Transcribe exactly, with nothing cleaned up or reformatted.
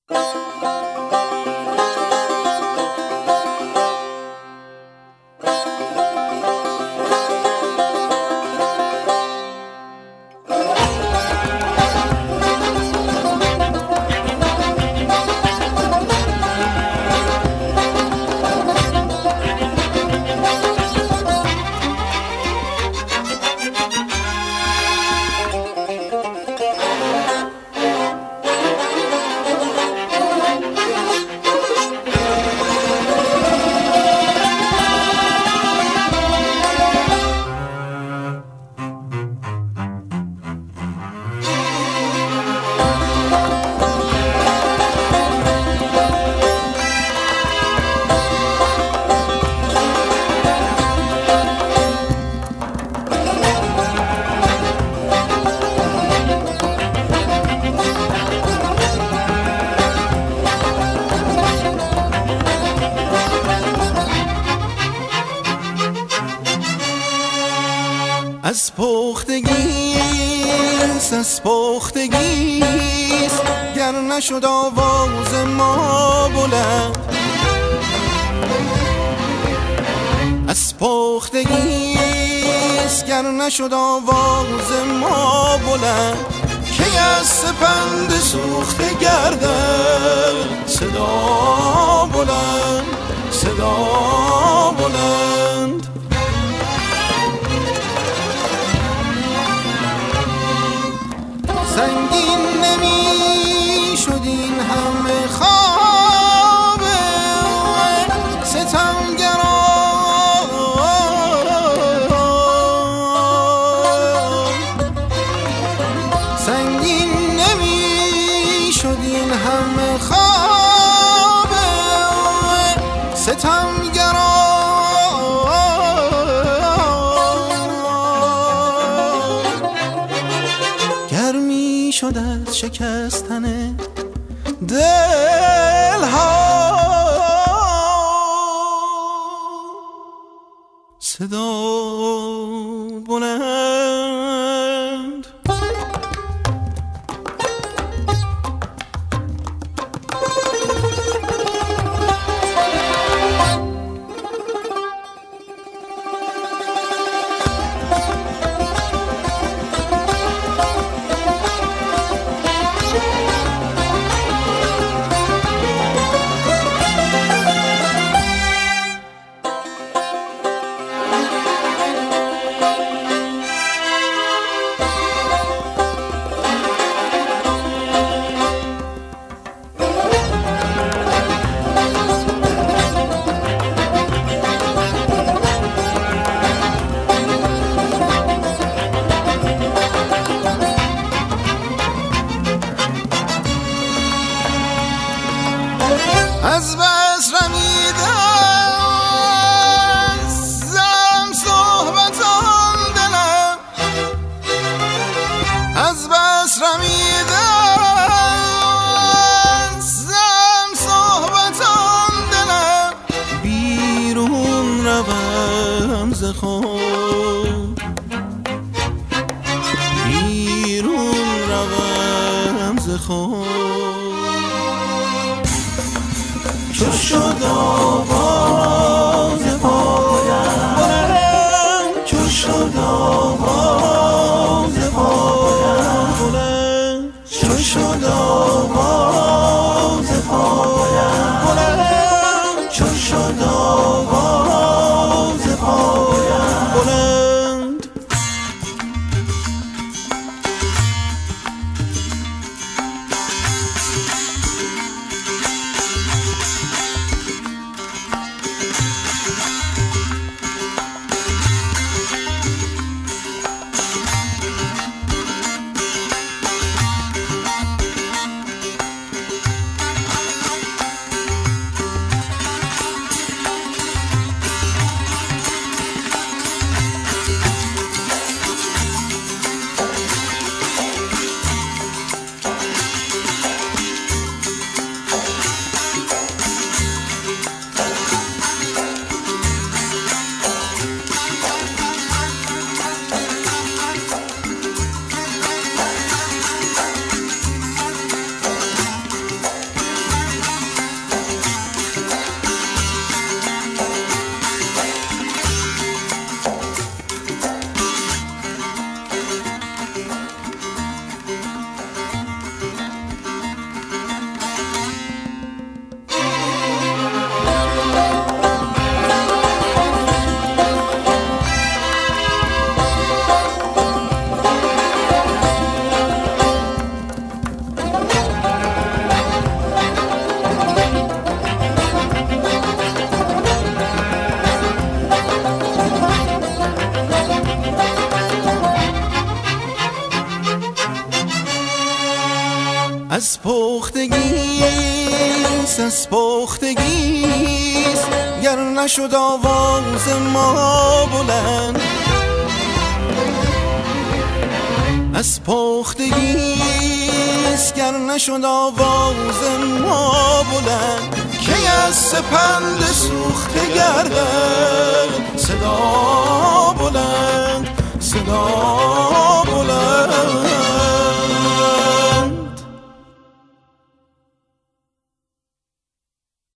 از پختگیست از پختگیست گر نشد آواز ما بلند، از پختگیست گر نشد آواز ما بلند، که از سپند سوخته گردد صدا بلند صدا بلند. سنگین نمی شد این همه خواب ستمگران، سنگین نمی شد این همه خواب ستمگران. شد از شکستن دلها صدا بلند. از بس رمیدم زم صحبتان دلم، از بس رمیدم زم صحبتان دلم، بیرون روم ز خود بیرون روم ز خود. چو شد آواز پایم بلند، چو شد آواز پایم بلند، چو شد آواز پایم بلند، چو شد آواز پایم بلند. پختگیست از پختگیست گر نشد آواز ما بلند، از پختگیست گر نشد آواز ما بلند، که از سپند سوخته گردد صدا بلند، صدا